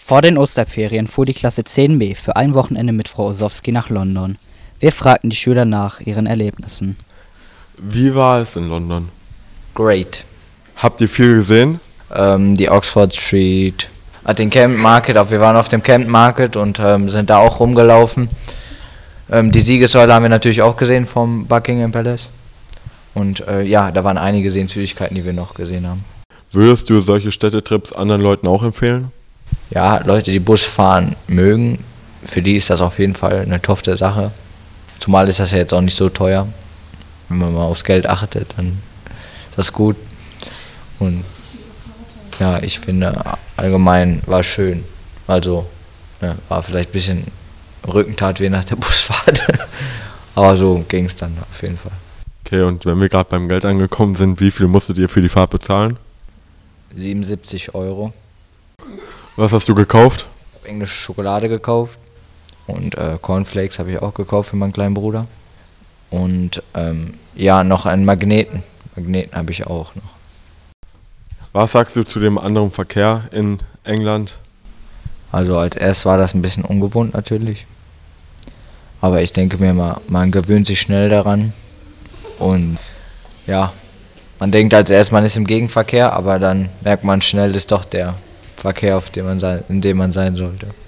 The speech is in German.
Vor den Osterferien fuhr die Klasse 10b für ein Wochenende mit Frau Ossowski nach London. Wir fragten die Schüler nach ihren Erlebnissen. Wie war es in London? Great. Habt ihr viel gesehen? Die Oxford Street, den Camden Market, wir waren auf dem Camden Market und sind da auch rumgelaufen. Die Siegessäule haben wir natürlich auch gesehen vom Buckingham Palace. Und ja, da waren einige Sehenswürdigkeiten, die wir noch gesehen haben. Würdest du solche Städtetrips anderen Leuten auch empfehlen? Ja, Leute, die Bus fahren mögen, für die ist das auf jeden Fall eine toffe Sache. Zumal ist das ja jetzt auch nicht so teuer. Wenn man mal aufs Geld achtet, dann ist das gut. Und ja, ich finde, allgemein war schön. Also, ja, war vielleicht ein bisschen Rückentat wie nach der Busfahrt. Aber so ging es dann auf jeden Fall. Okay, und wenn wir gerade beim Geld angekommen sind, wie viel musstet ihr für die Fahrt bezahlen? 77 €. Was hast du gekauft? Ich habe englische Schokolade gekauft und Cornflakes habe ich auch gekauft für meinen kleinen Bruder. Und ja, noch einen Magneten. Magneten habe ich auch noch. Was sagst du zu dem anderen Verkehr in England? Also als erstes war das ein bisschen ungewohnt natürlich. Aber ich denke mir mal, man gewöhnt sich schnell daran. Und ja, man denkt als erstes, man ist im Gegenverkehr, aber dann merkt man schnell, das ist doch der Verkehr, in dem man sein sollte.